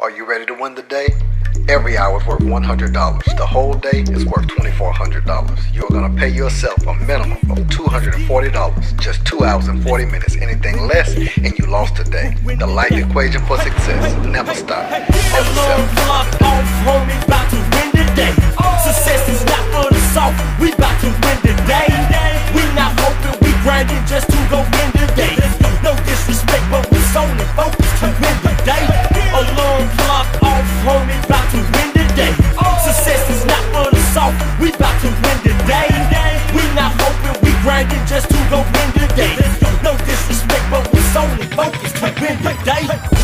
Are you ready to win the day? Every hour is worth $100. The whole day is worth $2,400. You're going to pay yourself a minimum of $240. Just 2 hours and 40 minutes. Anything less, and you lost the day. The life equation for success. Never stop. Never settle. Homie, about to win the day. Success is not for the soft. We about to win the day. We not hoping, we grinding just to go win the day. No disrespect, but we solely focused to win the day. Alarm clock off, homie, about to win the day. Success is not for the soft. We about to win the day. We not hoping, we grinding just to go win the day. No disrespect, but we solely focused to win the day.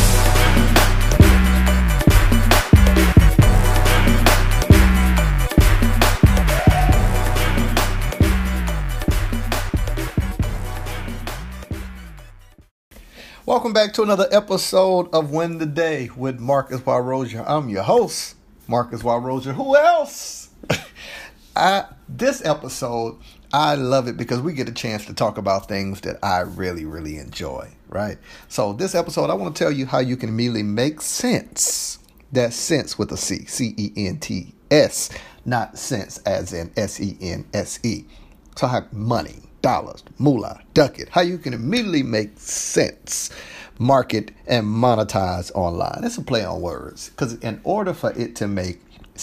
Welcome back to another episode of Win the Day with Marcus Y. Rozier. I'm your host, Marcus Y. Rozier. Who else? This episode, I love it because we get a chance to talk about things that I really enjoy, right? So this episode, I want to tell you how you can immediately make sense. That's sense with a C, C-E-N-T-S, not sense as in S-E-N-S-E. So how money, dollars, moolah, ducat, how you can immediately make sense, market, and monetize online. It's a play on words because in order for it to make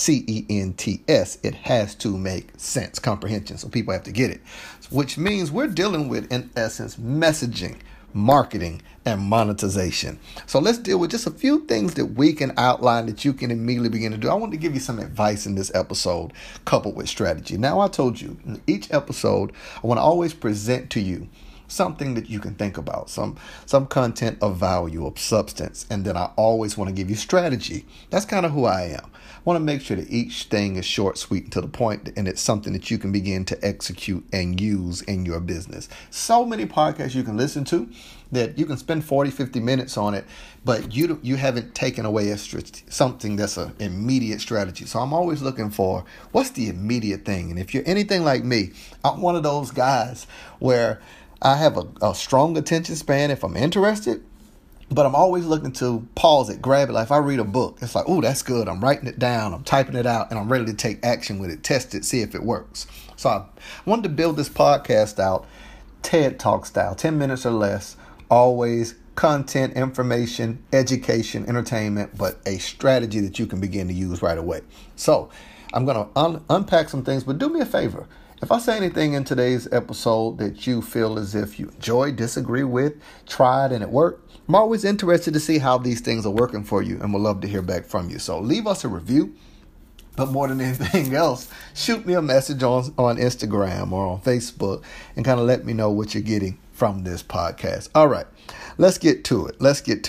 C-E-N-T-S, it has to make sense, comprehension. So people have to get it, which means we're dealing with, in essence, messaging, marketing, and monetization. So let's deal with just a few things that we can outline that you can immediately begin to do. I want to give you some advice in this episode coupled with strategy. Now, I told you in each episode, I want to always present to you something that you can think about, some content of value, of substance, and then I always want to give you strategy. That's kind of who I am. I want to make sure that each thing is short, sweet, and to the point, and it's something that you can begin to execute and use in your business. So many podcasts you can listen to that you can spend 40, 50 minutes on it, but you haven't taken away something that's an immediate strategy. So I'm always looking for what's the immediate thing. And if you're anything like me, I'm one of those guys where I have a strong attention span if I'm interested, but I'm always looking to pause it, grab it. Like if I read a book, it's like, oh, that's good. I'm writing it down. I'm typing it out, and I'm ready to take action with it, test it, see if it works. So I wanted to build this podcast out, TED Talk style, 10 minutes or less, always content, information, education, entertainment, but a strategy that you can begin to use right away. So I'm going to unpack some things, but do me a favor. If I say anything in today's episode that you feel as if you enjoy, disagree with, tried, and it worked, I'm always interested to see how these things are working for you and would love to hear back from you. So leave us a review. But more than anything else, shoot me a message on Instagram or on Facebook and kind of let me know what you're getting from this podcast. All right, let's get to it.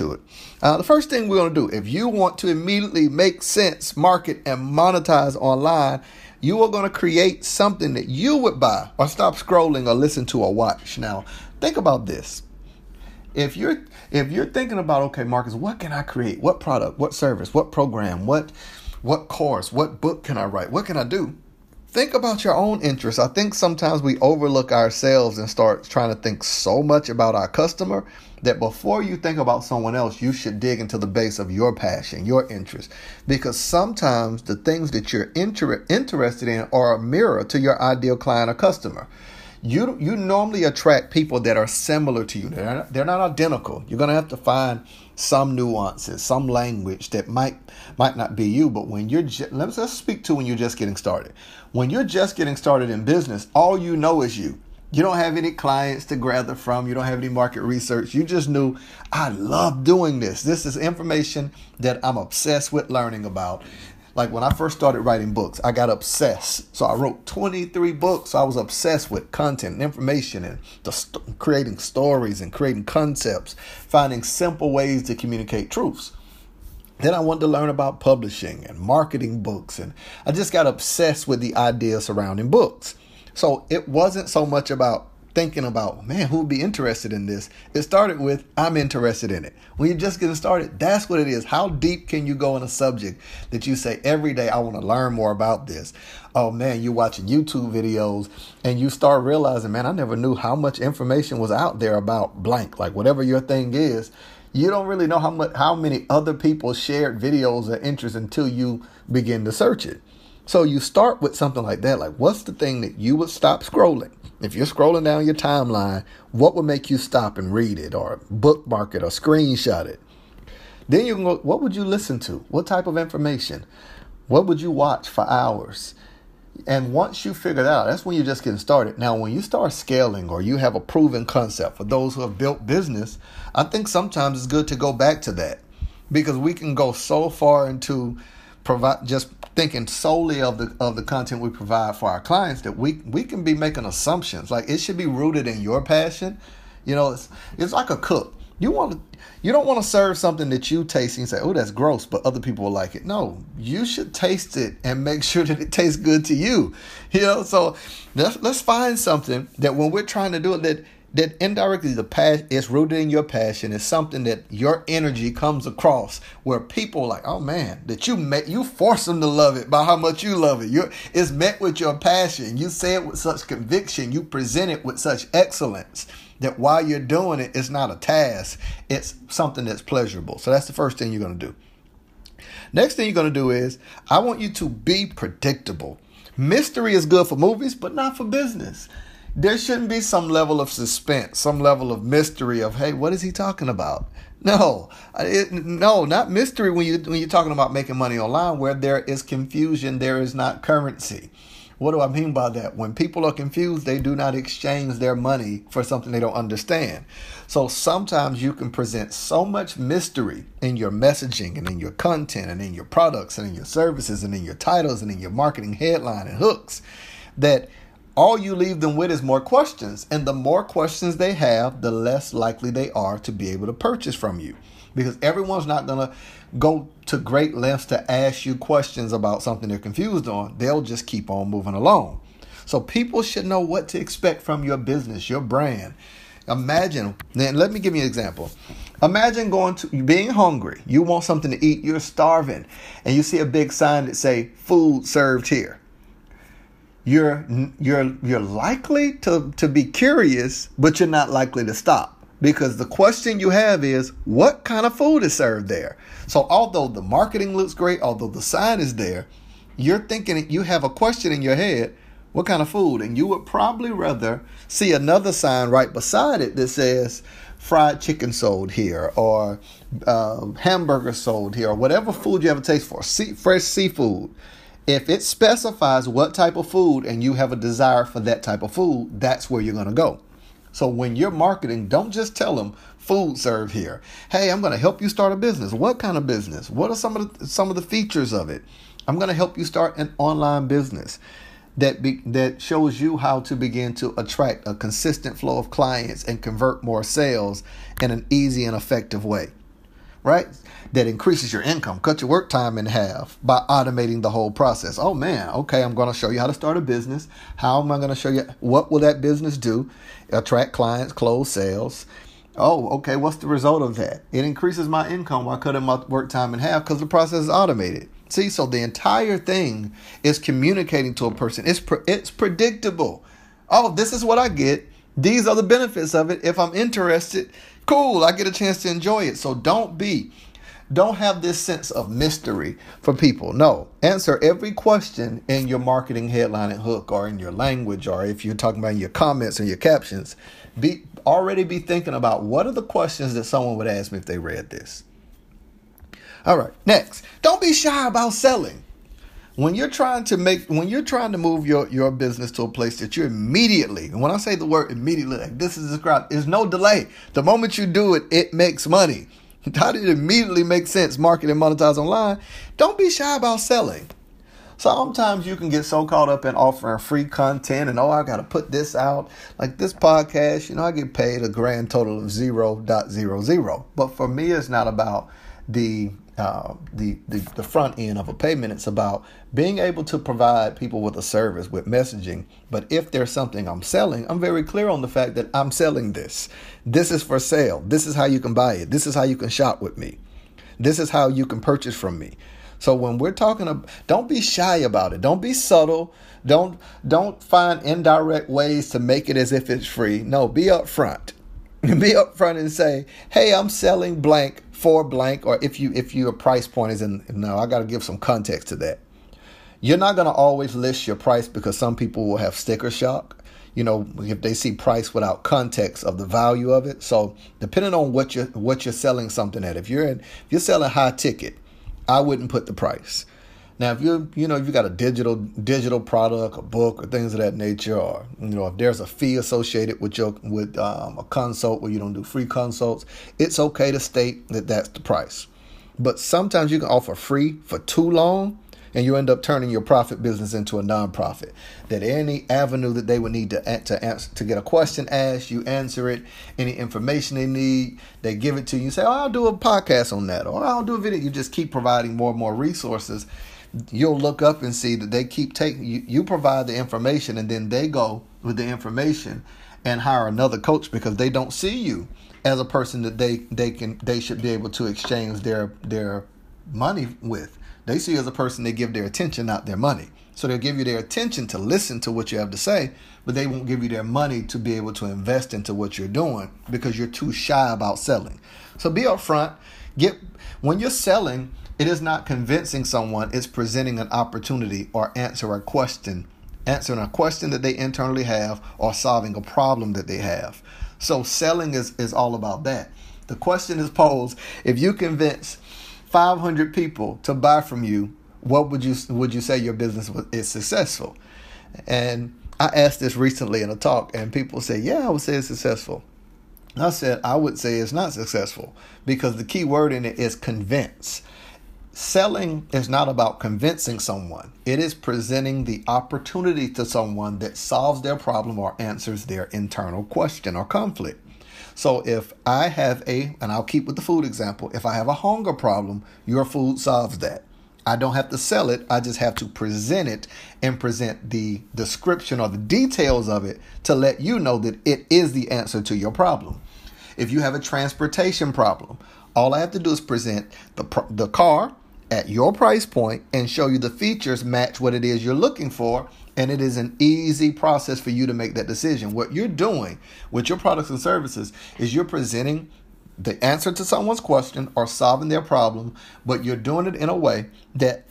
The first thing we're going to do, if you want to immediately make sense, market, and monetize online, you are going to create something that you would buy or stop scrolling or listen to or watch. Now, think about this. If you're thinking about, okay, Marcus, what can I create? What product, what service, what program, what course, what book can I write? What can I do? Think about your own interests. I think sometimes we overlook ourselves and start trying to think so much about our customer that before you think about someone else, you should dig into the base of your passion, your interest. Because sometimes the things that you're interested in are a mirror to your ideal client or customer. You normally attract people that are similar to you. They're not identical. You're going to have to find some nuances, some language that might not be you. But when let's speak to when you're just getting started. When you're just getting started in business, all you know is you. You don't have any clients to gather from. You don't have any market research. You just knew, I love doing this. This is information that I'm obsessed with learning about. Like when I first started writing books, I got obsessed. So I wrote 23 books. I was obsessed with content and information and creating stories and creating concepts, finding simple ways to communicate truths. Then I wanted to learn about publishing and marketing books. And I just got obsessed with the idea surrounding books. So it wasn't so much about thinking about, man, who would be interested in this? It started with, I'm interested in it. When you're just getting started, that's what it is. How deep can you go in a subject that you say, every day I want to learn more about this? Oh, man, you're watching YouTube videos and you start realizing, man, I never knew how much information was out there about blank. Like whatever your thing is, You don't really know how many other people shared videos or interests until you begin to search it. So you start with something like that. Like, what's the thing that you would stop scrolling? If you're scrolling down your timeline, what would make you stop and read it or bookmark it or screenshot it? Then you can go, what would you listen to? What type of information? What would you watch for hours? And once you figure that out, that's when you're just getting started. Now, when you start scaling or you have a proven concept, for those who have built business, I think sometimes it's good to go back to that, because we can go so far into just thinking solely of the content we provide for our clients that we can be making assumptions. Like, it should be rooted in your passion. You know, it's like a cook. You don't want to serve something that you taste and say, oh, that's gross, but other people will like it. No, you should taste it and make sure that it tastes good to you. You know, so let's find something that when we're trying to do it, that indirectly the passion is rooted in your passion. It's something that your energy comes across where people are like, oh man, that you force them to love it by how much you love it. It's met with your passion. You say it with such conviction. You present it with such excellence that while you're doing it, it's not a task. It's something that's pleasurable. So that's the first thing you're going to do. Next thing you're going to do is, I want you to be predictable. Mystery is good for movies, but not for business. There shouldn't be some level of suspense, some level of mystery of, hey, what is he talking about? No, not mystery when you're talking about making money online. Where there is confusion, there is not currency. What do I mean by that? When people are confused, they do not exchange their money for something they don't understand. So sometimes you can present so much mystery in your messaging and in your content and in your products and in your services and in your titles and in your marketing headline and hooks that all you leave them with is more questions. And the more questions they have, the less likely they are to be able to purchase from you. Because everyone's not going to go to great lengths to ask you questions about something they're confused on. They'll just keep on moving along. So people should know what to expect from your business, your brand. Imagine, then let me give you an example. Imagine being hungry. You want something to eat. You're starving. And you see a big sign that say, food served here. You're likely to be curious, but you're not likely to stop. Because the question you have is, what kind of food is served there? So although the marketing looks great, although the sign is there, you're thinking, you have a question in your head, what kind of food? And you would probably rather see another sign right beside it that says fried chicken sold here, or hamburger sold here, or whatever food you have a taste for, fresh seafood. If it specifies what type of food and you have a desire for that type of food, that's where you're going to go. So when you're marketing, don't just tell them food served here. Hey, I'm going to help you start a business. What kind of business? What are some of the features of it? I'm going to help you start an online business that shows you how to begin to attract a consistent flow of clients and convert more sales in an easy and effective way, right? That increases your income, cut your work time in half by automating the whole process. Oh man, okay, I'm going to show you how to start a business. How am I going to show you? What will that business do? Attract clients, close sales. Oh, okay, what's the result of that? It increases my income while cutting my work time in half because the process is automated. See, so the entire thing is communicating to a person. It's predictable. Oh, this is what I get. These are the benefits of it. If I'm interested, cool, I get a chance to enjoy it. So don't have this sense of mystery for people. No, answer every question in your marketing headline and hook, or in your language, or if you're talking about your comments or your captions. Already be thinking about, what are the questions that someone would ask me if they read this. All right, next, don't be shy about selling. When you're trying to move your business to a place that you immediately, and when I say the word immediately, like this is described, there's no delay. The moment you do it, it makes money. How did it immediately make sense? Market and monetize online. Don't be shy about selling. Sometimes you can get so caught up in offering free content and, I got to put this out. Like this podcast, I get paid a grand total of 0.00. But for me, it's not about the front end of a payment. It's about being able to provide people with a service, with messaging. But if there's something I'm selling, I'm very clear on the fact that I'm selling this. This is for sale. This is how you can buy it. This is how you can shop with me. This is how you can purchase from me. So when we're talking about, don't be shy about it. Don't be subtle. Don't find indirect ways to make it as if it's free. No, be upfront. Be upfront and say, hey, I'm selling blank for blank, or if your price point is in, no, I got to give some context to that. You're not going to always list your price because some people will have sticker shock, if they see price without context of the value of it. So depending on what you're selling something at, if you're selling high ticket, I wouldn't put the price. Now, if you've got a digital product, a book, or things of that nature, or if there's a fee associated with a consult where you don't do free consults, it's okay to state that that's the price. But sometimes you can offer free for too long, and you end up turning your profit business into a nonprofit. That any avenue that they would need to answer, to get a question asked, you answer it. Any information they need, they give it to you. You say, oh, I'll do a podcast on that, or I'll do a video. You just keep providing more and more resources. You'll look up and see that they keep taking you provide the information, and then they go with the information and hire another coach because they don't see you as a person that they should be able to exchange their money with. They see you as a person they give their attention, not their money. So they'll give you their attention to listen to what you have to say, but they won't give you their money to be able to invest into what you're doing because you're too shy about selling. So be upfront. When you're selling, it is not convincing someone, it's presenting an opportunity or answering a question that they internally have, or solving a problem that they have. So selling is all about that. The question is posed: if you convince 500 people to buy from you, what would you say your business is successful? And I asked this recently in a talk, and people say, yeah, I would say it's successful. I said, I would say it's not successful, because the key word in it is convince. Selling is not about convincing someone. It is presenting the opportunity to someone that solves their problem or answers their internal question or conflict. So if I have and I'll keep with the food example, if I have a hunger problem, your food solves that. I don't have to sell it. I just have to present it and present the description or the details of it to let you know that it is the answer to your problem. If you have a transportation problem, all I have to do is present the car at your price point and show you the features match what it is you're looking for. And it is an easy process for you to make that decision. What you're doing with your products and services is you're presenting the answer to someone's question or solving their problem, but you're doing it in a way that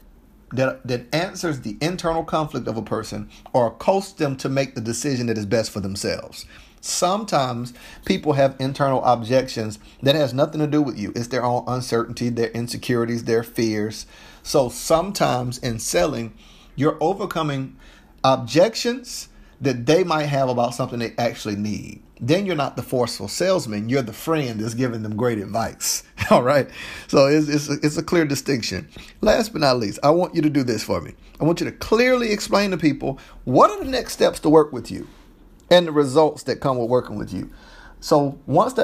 answers the internal conflict of a person or coasts them to make the decision that is best for themselves. Sometimes people have internal objections that has nothing to do with you. It's their own uncertainty, their insecurities, their fears. So sometimes in selling, you're overcoming objections that they might have about something they actually need. Then you're not the forceful salesman. You're the friend that's giving them great advice. All right. So it's a clear distinction. Last but not least, I want you to do this for me. I want you to clearly explain to people what are the next steps to work with you and the results that come with working with you. So once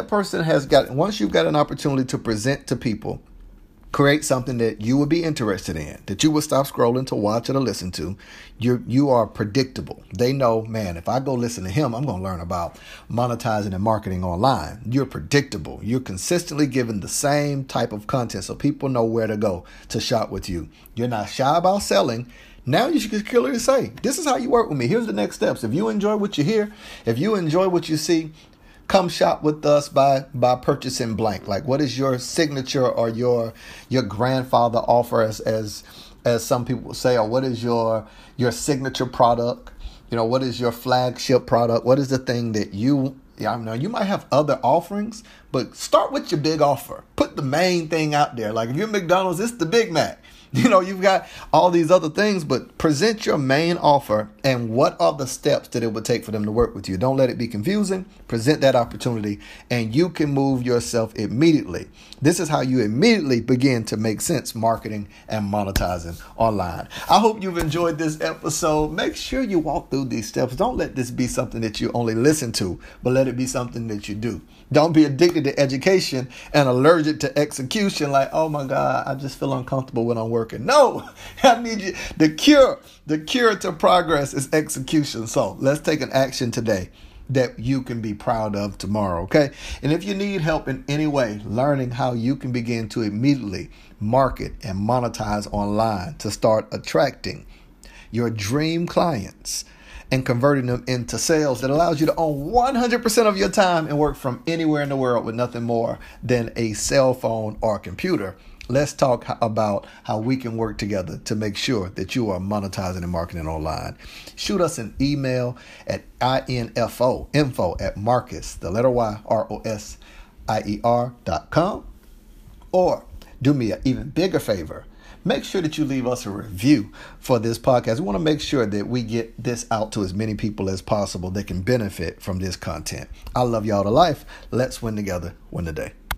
you've got an opportunity to present to people, create something that you would be interested in, that you would stop scrolling to watch it or listen to. You are predictable. They know, man, if I go listen to him, I'm going to learn about monetizing and marketing online. You're predictable. You're consistently giving the same type of content so people know where to go to shop with you. You're not shy about selling. Now you should clearly say, this is how you work with me. Here's the next steps. If you enjoy what you hear, if you enjoy what you see, come shop with us by purchasing blank. Like, what is your signature or your grandfather offer, as some people say, or what is your signature product? What is your flagship product? What is the thing that you might have other offerings, but start with your big offer. Put the main thing out there. Like if you're McDonald's, it's the Big Mac. You've got all these other things, but present your main offer and what are the steps that it would take for them to work with you. Don't let it be confusing. Present that opportunity and you can move yourself immediately. This is how you immediately begin to make sense marketing and monetizing online. I hope you've enjoyed this episode. Make sure you walk through these steps. Don't let this be something that you only listen to, but let it be something that you do. Don't be addicted to education and allergic to execution. Like, oh my God, I just feel uncomfortable when I'm working. No, I need you. The cure to progress is execution. So let's take an action today that you can be proud of tomorrow. Okay. And if you need help in any way, learning how you can begin to immediately market and monetize online to start attracting your dream clients and converting them into sales that allows you to own 100% of your time and work from anywhere in the world with nothing more than a cell phone or computer. Let's talk about how we can work together to make sure that you are monetizing and marketing online. Shoot us an email at info@Marcus, the letter Y, ROSIER.com. Or do me an even bigger favor. Make sure that you leave us a review for this podcast. We want to make sure that we get this out to as many people as possible that can benefit from this content. I love y'all to life. Let's win together, win the day.